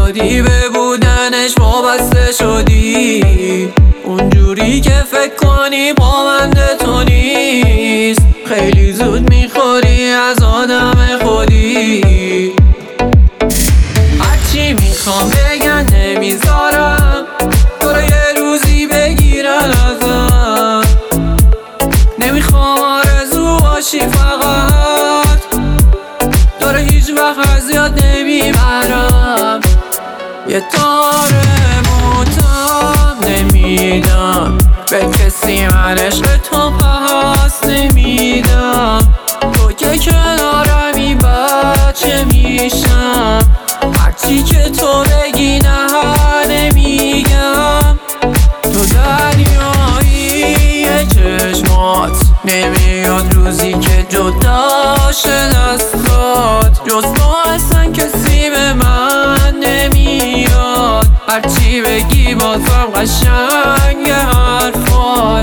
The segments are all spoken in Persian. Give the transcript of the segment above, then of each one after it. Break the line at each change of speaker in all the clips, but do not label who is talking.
زیادی به بودنش وابسته شدی، اونجوری که فکر کنی پابند تو نیست. خیلی زود میخوری از آدم خودی. هرچی میخوام بگن نمیذارم تو رو یه روزی بگیرن ازم. نمیخوام آرزو باشی فقط، تو رو هیچ وقت از یاد نمیبرم. یه تار موتم نمیدم به کسی، من عشق تو پس نمیدم. تو که کنارمی بچه میشم، هرچی که تو بگی نه نمیگم. تو دریایی چشمات، نمیاد روزی که جدا شه دستات. جز تو اصلا کسی به من نمیاد، هرچی بگی بازم قشنگ حرفات.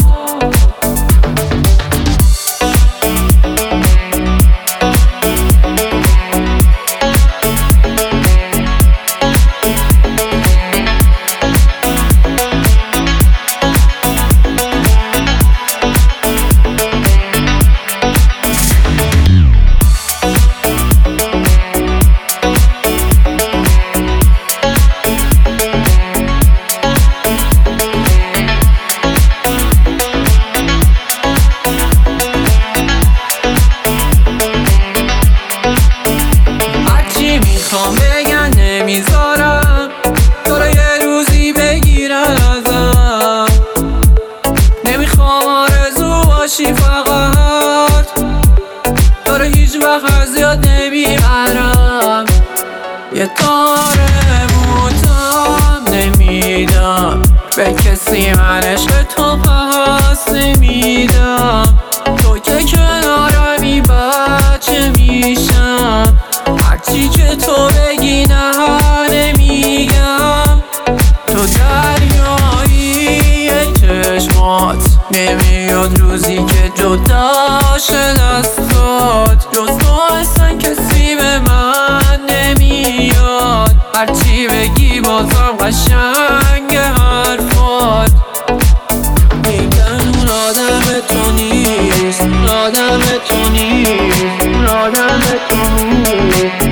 بگن نمیذارم تو رو یه روزی بگیرن ازم. نمیخوام آرزو باشی فقط، تو رو هیچ وقت از یاد نمیبرم. یه تار موتم نمیدم به کسی، من عشق تو پس نمیدم. تو که کنارمی بچه میشم، هرچی که تو بگی نه نمیگم. تو دریایی چشمات، نمیاد روزی که جدا شه دستات. جز تو اصلا کسی به من نمیاد، هرچی بگی بازم قشنگ حرفات. میگن اون آدم تو نیست، آدم تو نیست، آدم تو نیست،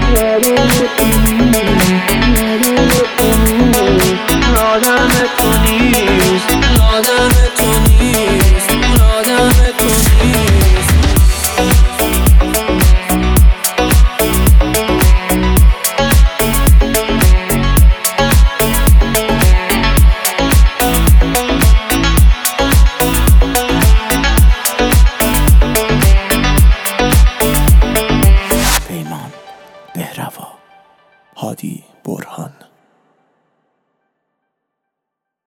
آدم تو نیست، آدم تو نیست، آدم تو نیست.
پیمان بهروا، هادی برهان.